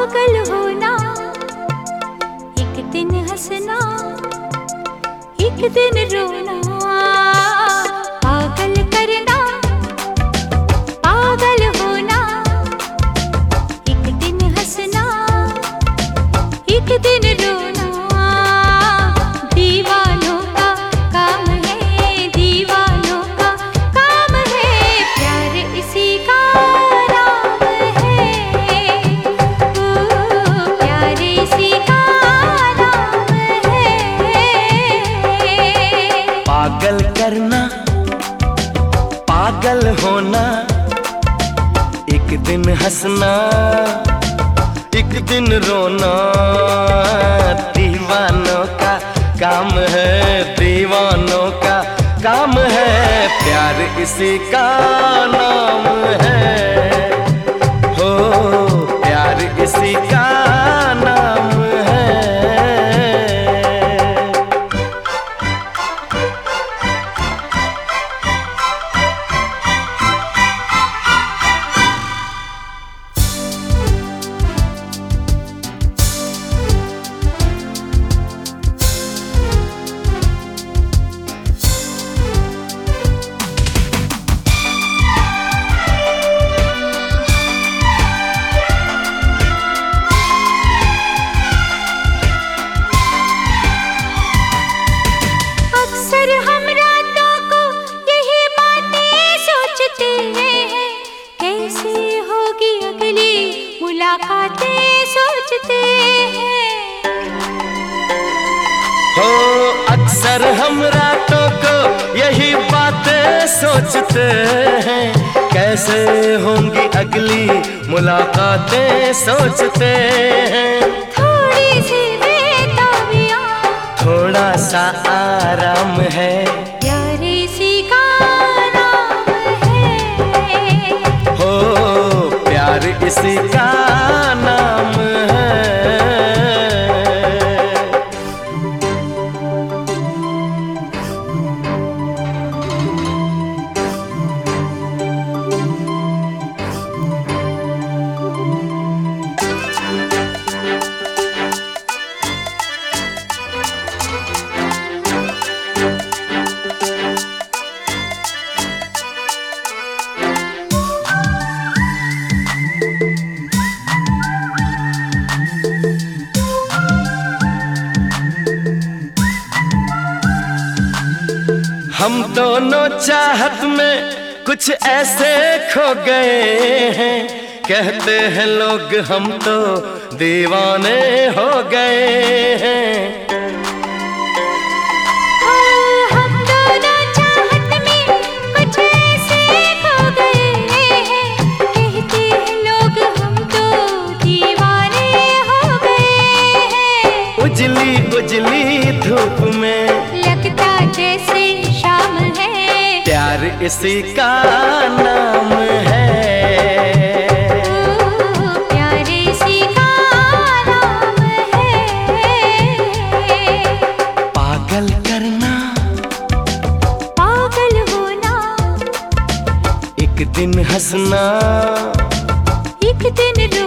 पागल होना, एक दिन हंसना, एक दिन रोना। पागल करना, पागल होना, एक दिन हंसना, एक दिन रोना। दीवानों का काम है, दीवानों का काम है, प्यार इसी का नाम है। ओ प्यार इसी का नाम है। पागल करना, पागल होना, एक दिन हंसना, एक दिन रोना। दीवानों का काम है, दीवानों का काम है, प्यार इसी का नाम है। हो प्यार इसी का नाम है। अक्सर हम रातों को यही बातें सोचते हैं, कैसे होगी अगली मुलाकातें सोचते हैं। हो अक्सर हम रातों को यही बातें सोचते हैं, कैसे होंगी अगली मुलाकातें सोचते हैं। थोड़ी सी बेताबियां, थोड़ा सा आराम है, प्यार इसी का नाम है। हो प्यार इसी का नाम है। हम दोनों चाहत में कुछ ऐसे खो गए हैं, कहते हैं लोग हम तो दीवाने हो गए हैं। हम दोनों चाहत में कुछ ऐसे खो गए हैं, कहते हैं लोग हम तो दीवाने हो गए हैं। उजली उजली धूप में लगता जैसे शाम है, प्यार इसी का नाम है। ओ प्यार इसी का नाम है। पागल करना, पागल होना, एक दिन हंसना, एक दिन रोना।